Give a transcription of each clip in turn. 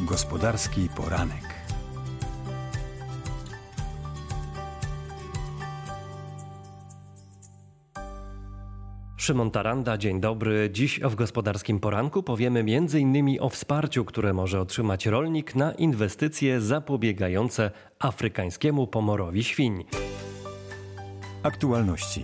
Gospodarski poranek. Szymon Taranda, dzień dobry. Dziś w Gospodarskim Poranku powiemy m.in. o wsparciu, które może otrzymać rolnik na inwestycje zapobiegające afrykańskiemu pomorowi świń. Aktualności.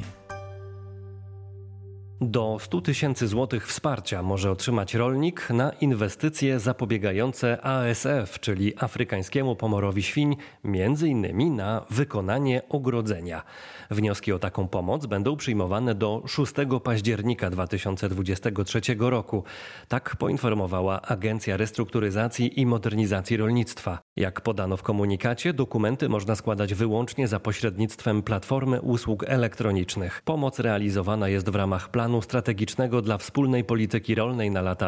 Do 100 000 złotych wsparcia może otrzymać rolnik na inwestycje zapobiegające ASF, czyli afrykańskiemu pomorowi świń, m.in. na wykonanie ogrodzenia. Wnioski o taką pomoc będą przyjmowane do 6 października 2023 roku. Tak poinformowała Agencja Restrukturyzacji i Modernizacji Rolnictwa. Jak podano w komunikacie, dokumenty można składać wyłącznie za pośrednictwem Platformy Usług Elektronicznych. Pomoc realizowana jest w ramach planu strategicznego dla wspólnej polityki rolnej na lata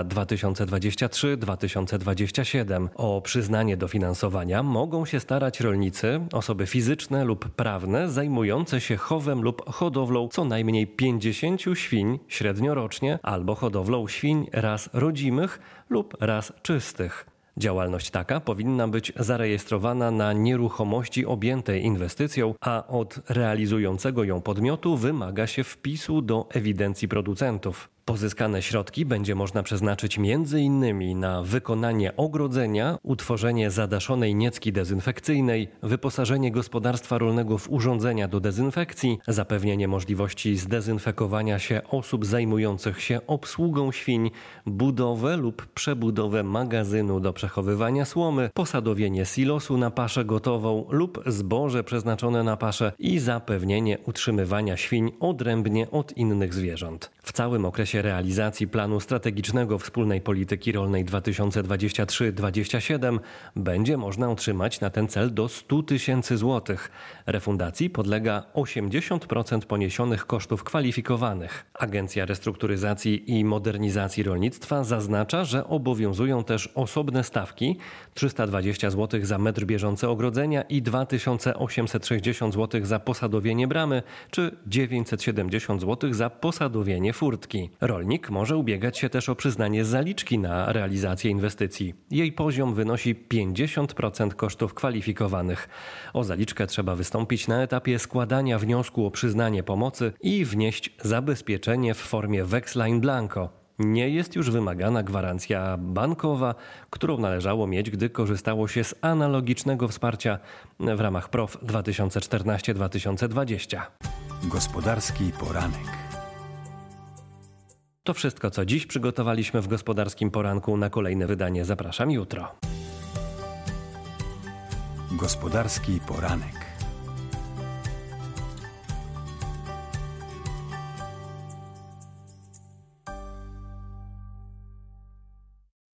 2023-2027. O przyznanie dofinansowania mogą się starać rolnicy, osoby fizyczne lub prawne zajmujące się chowem lub hodowlą co najmniej 50 świń średnio rocznie albo hodowlą świń ras rodzimych lub ras czystych. Działalność taka powinna być zarejestrowana na nieruchomości objętej inwestycją, a od realizującego ją podmiotu wymaga się wpisu do ewidencji producentów. Pozyskane środki będzie można przeznaczyć m.in. na wykonanie ogrodzenia, utworzenie zadaszonej niecki dezynfekcyjnej, wyposażenie gospodarstwa rolnego w urządzenia do dezynfekcji, zapewnienie możliwości zdezynfekowania się osób zajmujących się obsługą świń, budowę lub przebudowę magazynu do przechowywania słomy, posadowienie silosu na paszę gotową lub zboże przeznaczone na paszę i zapewnienie utrzymywania świń odrębnie od innych zwierząt. W całym okresie realizacji planu strategicznego wspólnej polityki rolnej 2023-2027 będzie można otrzymać na ten cel do 100 000 złotych. Refundacji podlega 80% poniesionych kosztów kwalifikowanych. Agencja Restrukturyzacji i Modernizacji Rolnictwa zaznacza, że obowiązują też osobne stawki 320 zł za metr bieżący ogrodzenia i 2860 zł za posadowienie bramy czy 970 zł za posadowienie furtki. Rolnik może ubiegać się też o przyznanie zaliczki na realizację inwestycji. Jej poziom wynosi 50% kosztów kwalifikowanych. O zaliczkę trzeba wystąpić na etapie składania wniosku o przyznanie pomocy i wnieść zabezpieczenie w formie weksla in blanco. Nie jest już wymagana gwarancja bankowa, którą należało mieć, gdy korzystało się z analogicznego wsparcia w ramach PROW 2014-2020. Gospodarski poranek. To wszystko, co dziś przygotowaliśmy w Gospodarskim Poranku. Na kolejne wydanie zapraszam jutro. Gospodarski poranek.